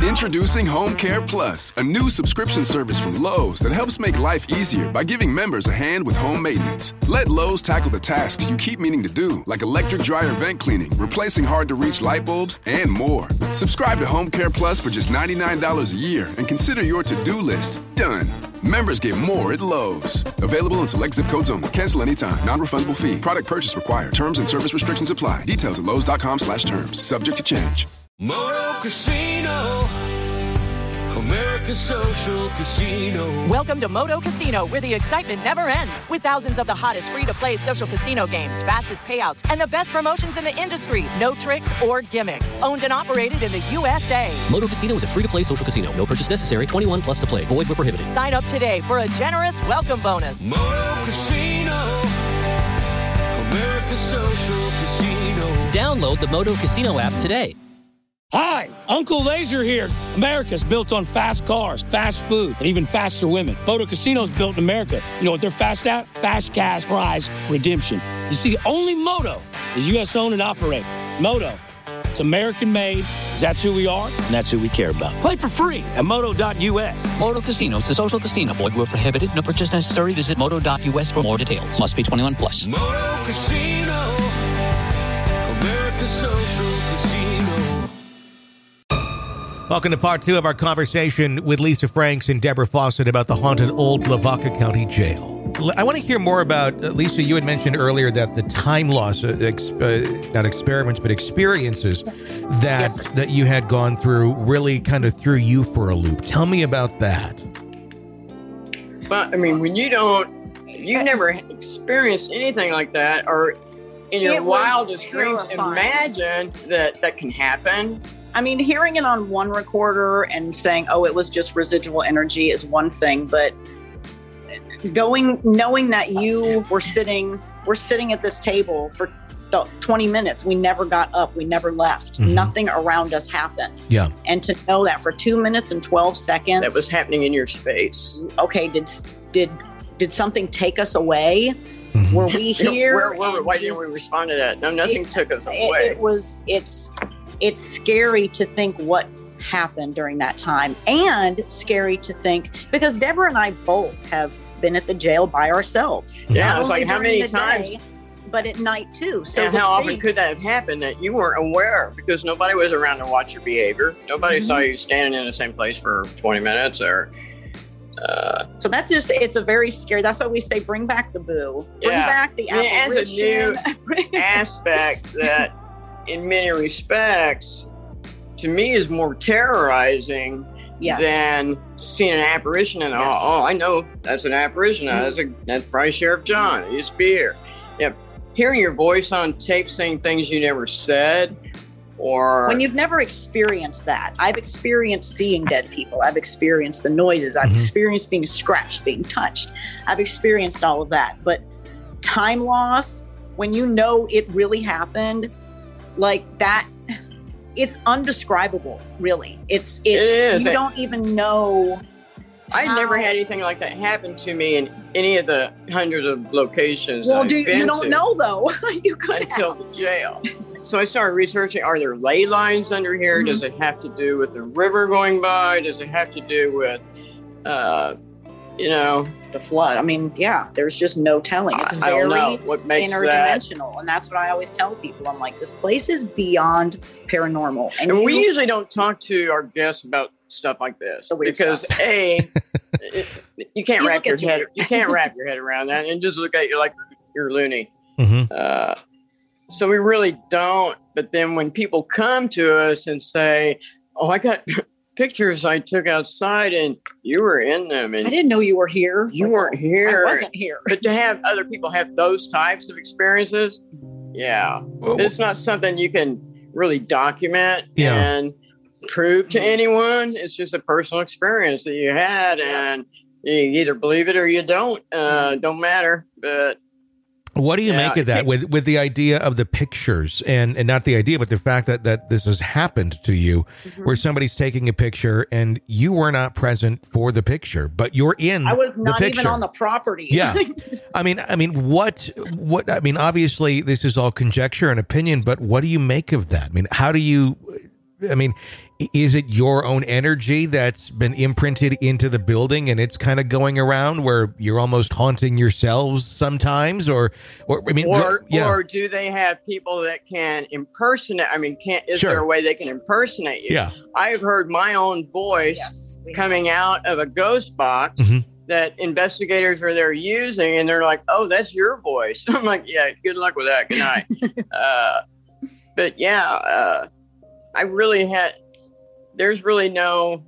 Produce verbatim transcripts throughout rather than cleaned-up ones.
Introducing Home Care Plus, a new subscription service from Lowe's that helps make life easier by giving members a hand with home maintenance. Let Lowe's tackle the tasks you keep meaning to do, like electric dryer vent cleaning, replacing hard-to-reach light bulbs, and more. Subscribe to Home Care Plus for just ninety-nine dollars a year and consider your to-do list done. Members get more at Lowe's. Available in select zip codes only. Cancel anytime. Non-refundable fee. Product purchase required. Terms and service restrictions apply. Details at lowes.com slash terms. Subject to change. Moto Casino, America's social casino. Welcome to Moto Casino, where the excitement never ends. With thousands of the hottest free-to-play social casino games, fastest payouts, and the best promotions in the industry. No tricks or gimmicks. Owned and operated in the U S A. Moto Casino is a free-to-play social casino. No purchase necessary. twenty-one plus to play. Void where prohibited. Sign up today for a generous welcome bonus. Moto Casino, America's social casino. Download the Moto Casino app today. Hi, Uncle Laser here. America's built on fast cars, fast food, and even faster women. Moto Casino's built in America. You know what they're fast at? Fast cash prize redemption. You see, only Moto is U S owned and operated. Moto, it's American made. That's who we are, and that's who we care about. Play for free at moto dot U S. Moto Casino is the social casino. Void where prohibited. No purchase necessary. Visit moto dot U S for more details. Must be twenty-one plus. Moto Casino, America's social casino. Welcome to part two of our conversation with Lisa Franks and Deborah Fawcett about the haunted old Lavaca County Jail. I want to hear more about, uh, Lisa, you had mentioned earlier that the time loss, uh, ex- uh, not experiments, but experiences that Yes. that you had gone through really kind of threw you for a loop. Tell me about that. But I mean, when you don't, you never experienced anything like that, or in your It was wildest dreams, terrifying. imagine that that can happen. I mean, hearing it on one recorder and saying, oh, it was just residual energy is one thing, but going, knowing that you were sitting, we're sitting at this table for the twenty minutes, we never got up, we never left, Mhm. nothing around us happened. Yeah. And to know that for two minutes and twelve seconds, That was happening in your space. okay, did, did, did something take us away? Mhm. Were we here? Where, where, and why didn't we just- respond to that? No, nothing It- took us it, away. it was it's it's scary to think what happened during that time, and scary to think because Deborah and I both have been at the jail by ourselves. Yeah, Not it's like only how during many the times- day, but at night too. So and the how often thing- could that have happened that you weren't aware because nobody was around to watch your behavior? Nobody Mhm. saw you standing in the same place for twenty minutes or. Uh, So that's just it's a very scary. That's why we say bring back the boo, bring Yeah. back the I mean, it adds a new apparition. aspect that, in many respects, to me is more terrorizing Yes. than seeing an apparition. And Yes. oh, oh, I know that's an apparition. Mhm. That's a that's probably Sheriff John. He used to be here. Yeah, hearing your voice on tape saying things you never said, or When you've never experienced that, I've experienced seeing dead people. I've experienced the noises. I've Mhm. experienced being scratched, being touched. I've experienced all of that. But time loss, when you know it really happened, like that, it's undescribable, really. It's, it's, It is. you don't even know. I how- never had anything like that happen to me in any of the hundreds of locations Well, I've do, been you don't to know though. You could until have. the jail. So I started researching, are there ley lines under here? Mhm. Does it have to do with the river going by? Does it have to do with, uh, you know, The flood. I mean, yeah, there's just no telling. It's I, I don't know very what makes that. interdimensional, and that's what I always tell people. I'm like, this place is beyond paranormal, and, And we you- usually don't talk to our guests about stuff like this The weird because stuff. a, it, you can't You wrap look your at you head weird. you can't wrap your head around that and just look at you like you're loony. Mhm. Uh, so we really don't. But then when people come to us and say, "Oh, I got pictures I took outside and you were in them," and I didn't know you were here. you Like, weren't here, I wasn't here. but to have other people have those types of experiences, yeah, it's not something you can really document Yeah. and prove to anyone. It's just a personal experience that you had, and you either believe it or you don't. Uh, don't matter. But What do you Yeah, make of it that takes- with with the idea of the pictures and and not the idea, but the fact that that this has happened to you, Mm-hmm. where somebody's taking a picture and you were not present for the picture, but you're in I was the not picture. even on the property. Yeah. I mean, I mean, what, what, I mean, obviously this is all conjecture and opinion, but what do you make of that? I mean, how do you, I mean, is it your own energy that's been imprinted into the building and it's kind of going around where you're almost haunting yourselves sometimes? Or, or I mean, or, yeah. or do they have people that can impersonate? I mean, can't, is Sure. there a way they can impersonate you? Yeah. I've heard my own voice Yes, we coming out of a ghost box Mhm. that investigators are there using, and they're like, "Oh, that's your voice." I'm like, "Yeah, good luck with that. Good night." uh, but yeah, uh, I really had. There's really no.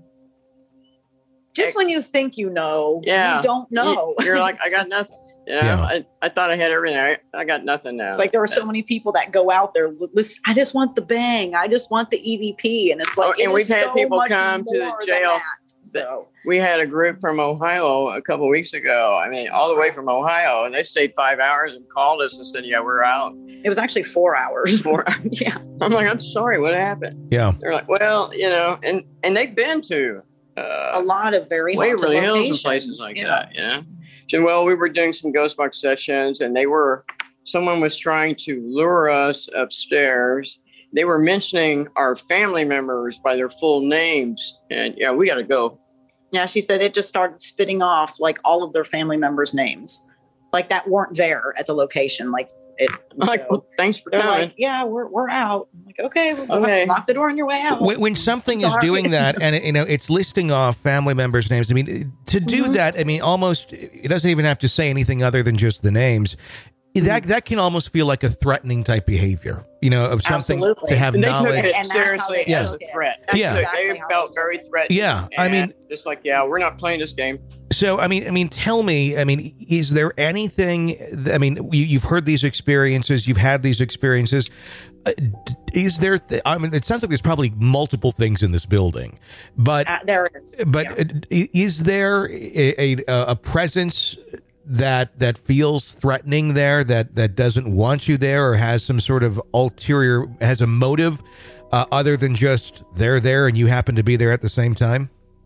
Just when you think you know, Yeah. you don't know. You, are like, I got nothing. You know, Yeah. I, I thought I had everything. I, I got nothing now. It's like there are so many people that go out there. Listen, I just want the bang. I just want the E V P, and it's like, Oh, and it we've is had so people much come to the more than jail that. So We had a group from Ohio a couple of weeks ago. I mean, all the way from Ohio, and they stayed five hours and called us and said, "Yeah, we're out." it was actually four hours. Four. Yeah, I'm like, "I'm sorry, what happened?" Yeah. They're like, "Well, you know," and and they've been to uh, a lot of very haunted Waverly Hills and locations, places like you know. that. You know. And well, we were doing some ghost box sessions, and they were someone was trying to lure us upstairs. They were mentioning our family members by their full names, and yeah, we got to go. Yeah, she said it just started spitting off like all of their family members' names, like that weren't there at the location. Like it. I'm like, so well, thanks for they're coming. like, yeah, we're we're out. I'm like, okay, well, Okay. lock the door on your way out. When, when something is Sorry. doing that, and you know, it's listing off family members' names. I mean, to do Mm-hmm. that, I mean, almost it doesn't even have to say anything other than just the names. Mm-hmm. That that can almost feel like a threatening type behavior, you know, of something Absolutely. to have And they took knowledge. it And that's how seriously they as a took it. threat. That's Yeah. exactly They how felt they very took it. threatened. Yeah, I and mean- just like, yeah, we're not playing this game. So, I mean, I mean, tell me, I mean, is there anything? I mean, you, you've heard these experiences, you've had these experiences. Uh, d- is there? Th- I mean, it sounds like there's probably multiple things in this building, but Uh, there it is. but Yeah. uh, is there a, a a presence that that feels threatening there, that that doesn't want you there, or has some sort of ulterior, has a motive uh, other than just they're there and you happen to be there at the same time?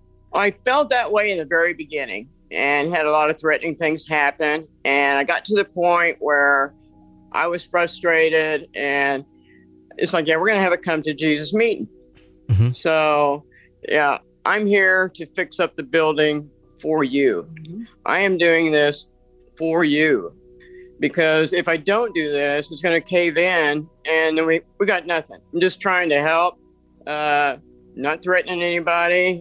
I felt that way in the very beginning and had a lot of threatening things happen. And I got to the point where I was frustrated, and it's like, yeah, we're going to have a come to Jesus meeting. Mhm. So, yeah, I'm here to fix up the building for you. I am doing this for you, because if I don't do this, it's going to cave in, and then we, we got nothing. I'm just trying to help, uh, not threatening anybody.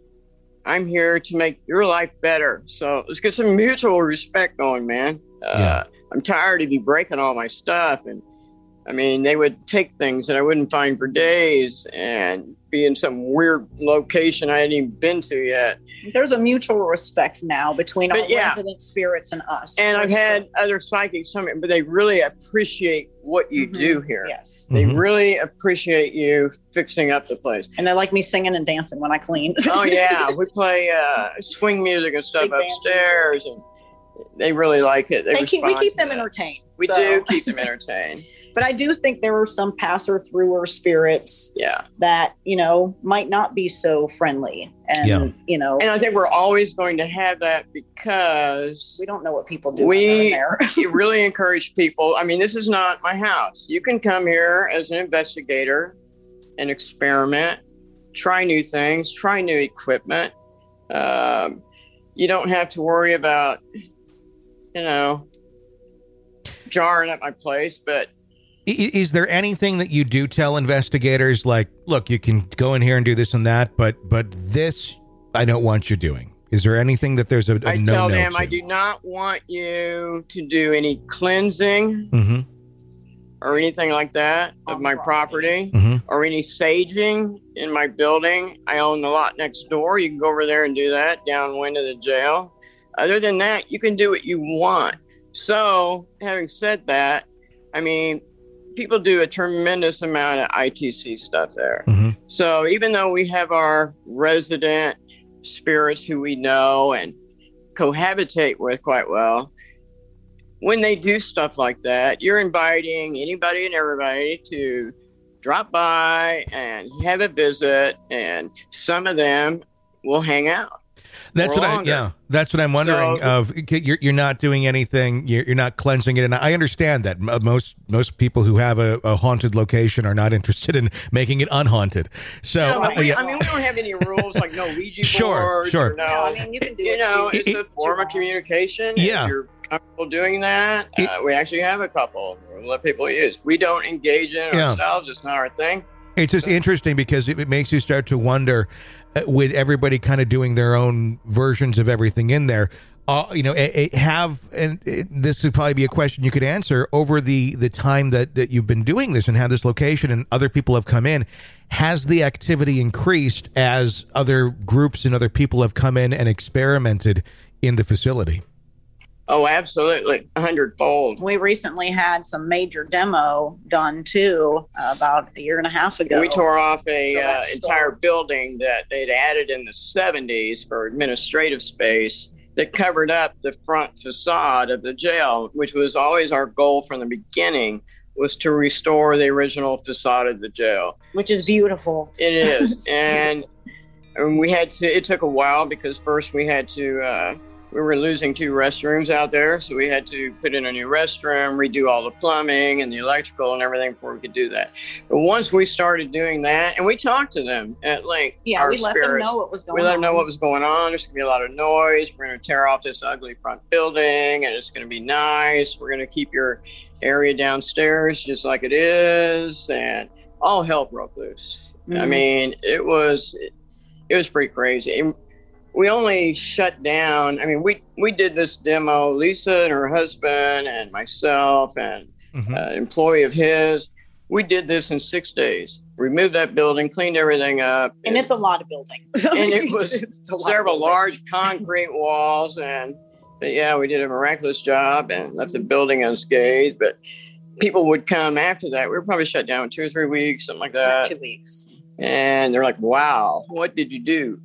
I'm here to make your life better. So let's get some mutual respect going, man. Uh, Yeah. I'm tired of you breaking all my stuff. And I mean, they would take things that I wouldn't find for days and be in some weird location I hadn't even been to yet. There's a mutual respect now between But our yeah. resident spirits and us. And I've For had sure. other psychics tell me, but they really appreciate what you Mhm. do here. Yes. They Mhm. really appreciate you fixing up the place. And they like me singing and dancing when I clean. Oh yeah, we play uh, swing music and stuff Big band upstairs, and they really like it. They, They keep, we respond keep to them that. entertained. We so- do keep them entertained. But I do think there are some passer througher spirits Yeah, that, you know, might not be so friendly. And, Yeah. you know, and I think we're always going to have that, because we don't know what people do we when they're in there. you really encourage people. I mean, this is not my house. You can come here as an investigator and experiment, try new things, try new equipment. Um, you don't have to worry about, you know, jarring at my place, but I- Is there anything that you do tell investigators, like, look, you can go in here and do this and that, but but this I don't want you doing? Is there anything that there's a, a I no tell no them to? I do not want you to do any cleansing Mm-hmm. or anything like that of On my property. property, Mhm. or any saging in my building. I own the lot next door. You can go over there and do that downwind of the jail. Other than that, you can do what you want. So, having said that, I mean, people do a tremendous amount of I T C stuff there. Mhm. So even though we have our resident spirits who we know and cohabitate with quite well, when they do stuff like that, you're inviting anybody and everybody to drop by and have a visit, and some of them will hang out. That's or what longer. I, yeah, that's what I'm wondering. So- of you're you're not doing anything. You're, you're not cleansing it, and I understand that M- most most people who have a, a haunted location are not interested in making it unhaunted. So No, uh, we, yeah. I mean, we don't have any rules like no Ouija Sure, boards. sure. Or no, No, I mean, you can do you what know, you- it's It- a form of communication. Yeah. If you're comfortable doing that, It- uh, we actually have a couple. We'll let people use. We don't engage in it Yeah. ourselves. It's not our thing. It's just interesting because it, it makes you start to wonder, uh, with everybody kind of doing their own versions of everything in there. Uh, you know, it, it have, and it, this would probably be a question you could answer over the the time that that you've been doing this and have this location, and other people have come in. Has the activity increased as other groups and other people have come in and experimented in the facility? Oh, absolutely, a hundredfold. We recently had some major demo done too, uh, about a year and a half ago. We tore off a So uh, that's entire still- building that they'd added in the seventies for administrative space that covered up the front facade of the jail, which was always our goal from the beginning, was to restore the original facade of the jail. which is beautiful. It is. and, and we had to, it took a while because first we had to, uh, we were losing two restrooms out there. So we had to put in a new restroom, redo all the plumbing and the electrical and everything before we could do that. But once we started doing that, and we talked to them at length, Yeah, our we let them spirits, know what was going we let them on. know what was going on. There's going to be a lot of noise. We're going to tear off this ugly front building and it's going to be nice. We're going to keep your area downstairs just like it is. And all hell broke loose. I Mhm. mean, it was, it was pretty crazy. And we only shut down. I mean, we, we did this demo, Lisa and her husband and myself and Mhm. uh, employee of his. We did this in six days. Removed that building, cleaned everything up. And it's a lot of building. and it was It's a lot of several building. large concrete walls. And but yeah, we did a miraculous job and left the building unscathed. But people would come after that. We were probably shut down two or three weeks, something like that. Two weeks. And they're like, wow, what did you do?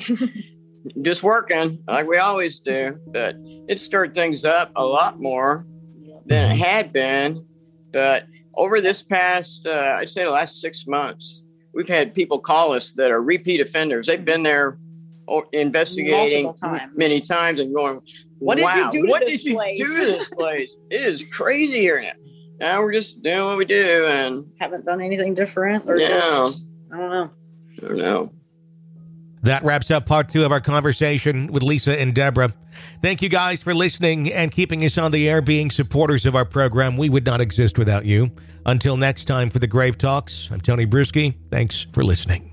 Just working like we always do. But it stirred things up a lot more than it had been. But over this past, uh, I'd say the last six months, we've had people call us that are repeat offenders. They've been there o- investigating Multiple times. many times and going, What did you wow, do to what this did you place?" do to this place? It is crazy here now. Now we're just doing what we do. And Haven't done anything different or No. just, I don't know. I don't know. That wraps up part two of our conversation with Lisa and Deborah. Thank you guys for listening and keeping us on the air, being supporters of our program. We would not exist without you. Until next time for the Grave Talks, I'm Tony Bruschi. Thanks for listening.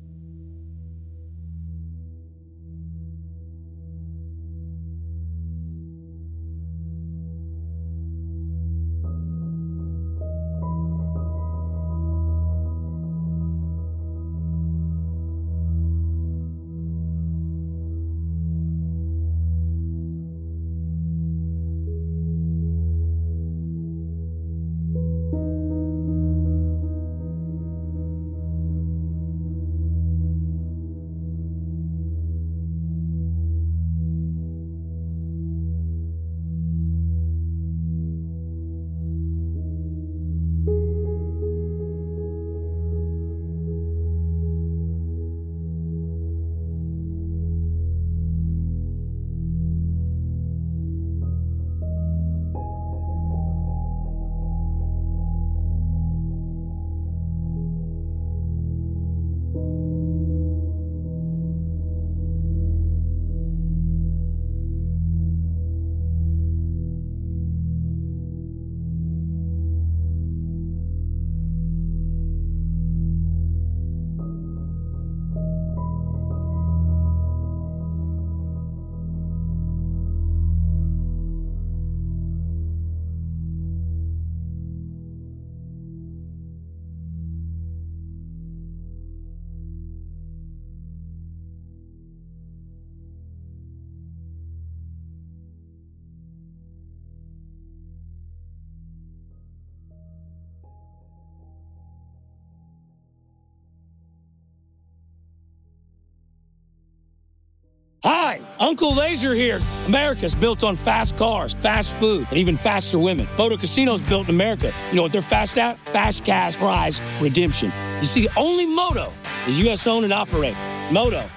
Hi, Uncle Laser here. America's built on fast cars, fast food, and even faster women. Photo Casino's built in America. You know what they're fast at? Fast cash prize redemption. You see, only Moto is U S owned and operated. Moto,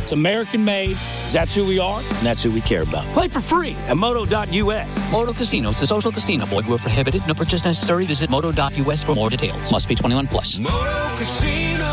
It's American made. That's who we are, and that's who we care about. Play for free at moto dot U S. Moto Casinos, the social casino. Void where prohibited. No purchase necessary. Visit moto dot U S for more details. Must be twenty-one plus. Moto Casino,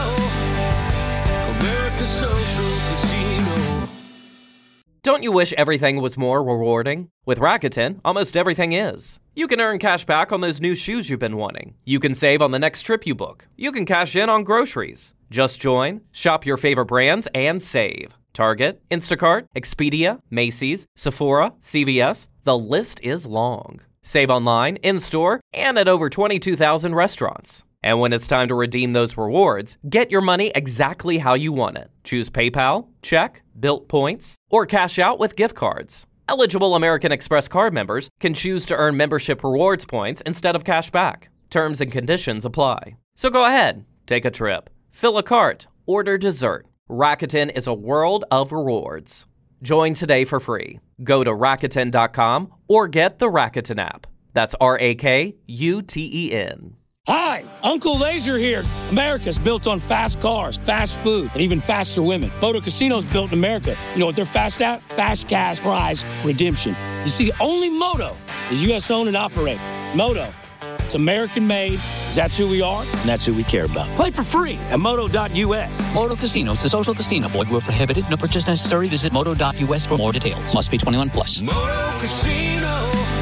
America's social casino. Don't you wish everything was more rewarding? With Rakuten, almost everything is. You can earn cash back on those new shoes you've been wanting. You can save on the next trip you book. You can cash in on groceries. Just join, shop your favorite brands, and save. Target, Instacart, Expedia, Macy's, Sephora, C V S. The list is long. Save online, in-store, and at over twenty-two thousand restaurants. And when it's time to redeem those rewards, get your money exactly how you want it. Choose PayPal, check, Bilt points, or cash out with gift cards. Eligible American Express card members can choose to earn membership rewards points instead of cash back. Terms and conditions apply. So go ahead, take a trip, fill a cart, order dessert. Rakuten is a world of rewards. Join today for free. Go to Rakuten dot com or get the Rakuten app. That's R A K U T E N. Hi, Uncle Laser here. America's built on fast cars, fast food, and even faster women. Moto Casino's built in America. You know what they're fast at? Fast cash prize redemption. You see, only Moto is U S owned and operated. Moto, it's American made. That's who we are, and that's who we care about. Play for free at moto dot U S. Moto Casinos, the social casino. Void where prohibited. No purchase necessary. Visit moto dot U S for more details. Must be twenty-one plus. Moto Casino,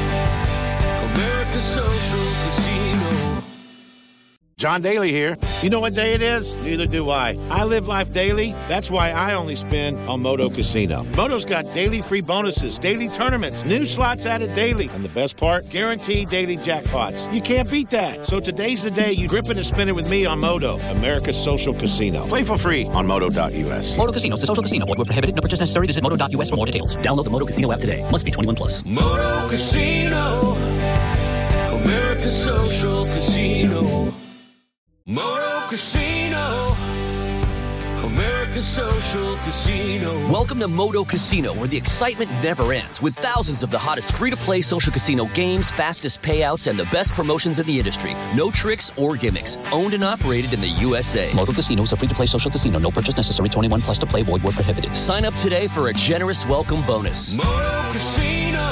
America's social casino. John Daly here. You know what day it is? Neither do I. I live life daily. That's why I only spin on Moto Casino. Moto's got daily free bonuses, daily tournaments, new slots added daily, and the best part, guaranteed daily jackpots. You can't beat that. So today's the day you grip it and spin it with me on Moto, America's social casino. Play for free on moto dot U S. Moto Casinos, the social casino. Void where prohibited. No purchase necessary. Visit moto dot U S for more details. Download the Moto Casino app today. Must be twenty-one plus. Moto Casino, America's social casino. Moto Casino, America's social casino. Welcome to Moto Casino, where the excitement never ends, with thousands of the hottest free-to-play social casino games, fastest payouts, and the best promotions in the industry. No tricks or gimmicks. Owned and operated in the U S A. Moto Casino is a free-to-play social casino. No purchase necessary. twenty-one plus to play. Void where prohibited. Sign up today for a generous welcome bonus. Moto Casino,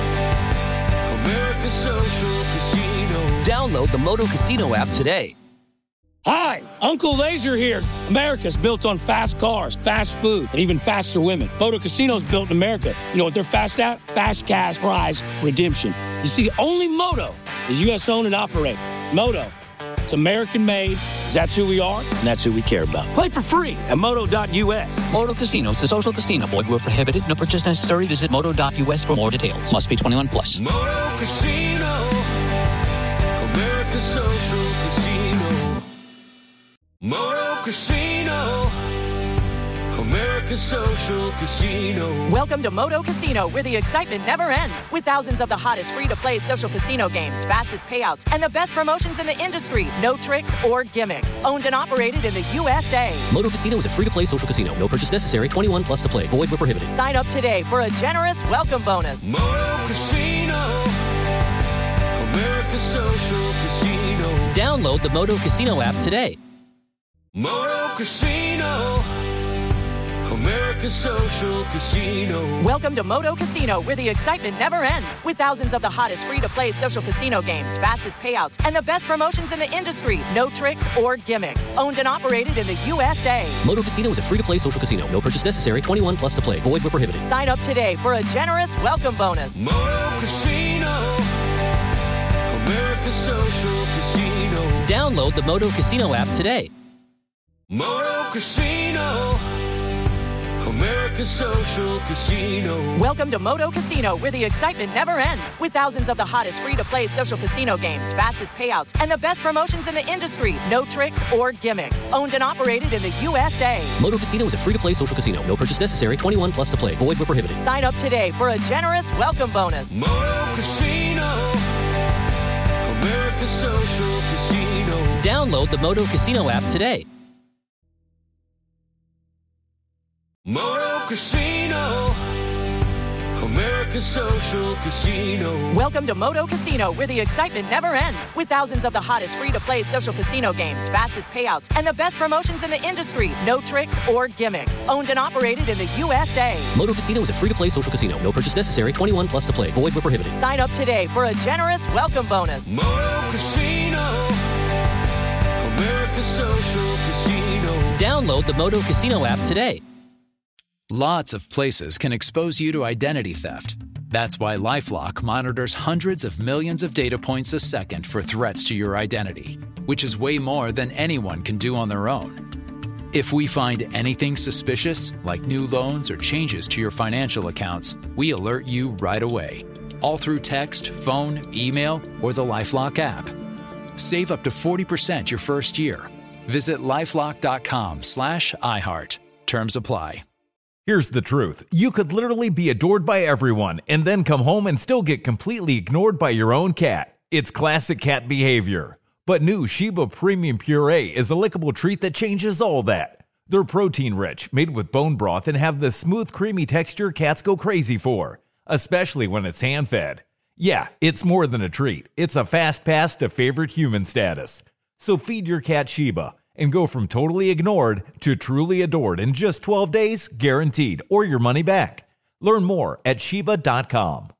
America's social casino. Download the Moto Casino app today. Hi, Uncle Laser here. America's built on fast cars, fast food, and even faster women. Moto Casino's built in America. You know what they're fast at? Fast cash prize redemption. You see, only Moto is U S owned and operated. Moto, it's American made. That's who we are, and that's who we care about. Play for free at moto dot U S. Moto Casinos, the social casino. Void where prohibited. No purchase necessary. Visit moto dot U S for more details. Must be twenty-one plus. Moto Casino, America's social casino. Moto Casino, America's social casino. Welcome to Moto Casino, where the excitement never ends. With thousands of the hottest free-to-play social casino games, fastest payouts, and the best promotions in the industry. No tricks or gimmicks. Owned and operated in the U S A. Moto Casino is a free-to-play social casino. No purchase necessary. twenty-one plus to play. Void where prohibited. Sign up today for a generous welcome bonus. Moto Casino, America's social casino. Download the Moto Casino app today. Moto Casino, America's social casino. Welcome to Moto Casino, where the excitement never ends. With thousands of the hottest free-to-play social casino games, fastest payouts, and the best promotions in the industry. No tricks or gimmicks. Owned and operated in the U S A. Moto Casino is a free-to-play social casino. No purchase necessary. twenty-one plus to play. Void where prohibited. Sign up today for a generous welcome bonus. Moto Casino, America's social casino. Download the Moto Casino app today. Moto Casino, America's social casino. Welcome to Moto Casino, where the excitement never ends. With thousands of the hottest free-to-play social casino games, fastest payouts, and the best promotions in the industry. No tricks or gimmicks. Owned and operated in the U S A. Moto Casino is a free-to-play social casino. No purchase necessary. twenty-one plus to play. Void where prohibited. Sign up today for a generous welcome bonus. Moto Casino, America's social casino. Download the Moto Casino app today. Moto Casino, America's America Social Casino. Welcome to Moto Casino, where the excitement never ends. With thousands of the hottest free-to-play social casino games, fastest payouts, and the best promotions in the industry. No tricks or gimmicks. Owned and operated in the U S A. Moto Casino is a free-to-play social casino. No purchase necessary. twenty-one plus to play. Void where prohibited. Sign up today for a generous welcome bonus. Moto Casino. America Social Casino. Download the Moto Casino app today. Lots of places can expose you to identity theft. That's why LifeLock monitors hundreds of millions of data points a second for threats to your identity, which is way more than anyone can do on their own. If we find anything suspicious, like new loans or changes to your financial accounts, we alert you right away, all through text, phone, email, or the LifeLock app. Save up to forty percent your first year. Visit lifelock.com slash iHeart. Terms apply. Here's the truth. You could literally be adored by everyone and then come home and still get completely ignored by your own cat. It's classic cat behavior. But new Sheba Premium Puree is a lickable treat that changes all that. They're protein-rich, made with bone broth, and have the smooth, creamy texture cats go crazy for, especially when it's hand-fed. Yeah, it's more than a treat. It's a fast pass to favorite human status. So feed your cat Sheba and go from totally ignored to truly adored in just twelve days, guaranteed, or your money back. Learn more at Sheba dot com.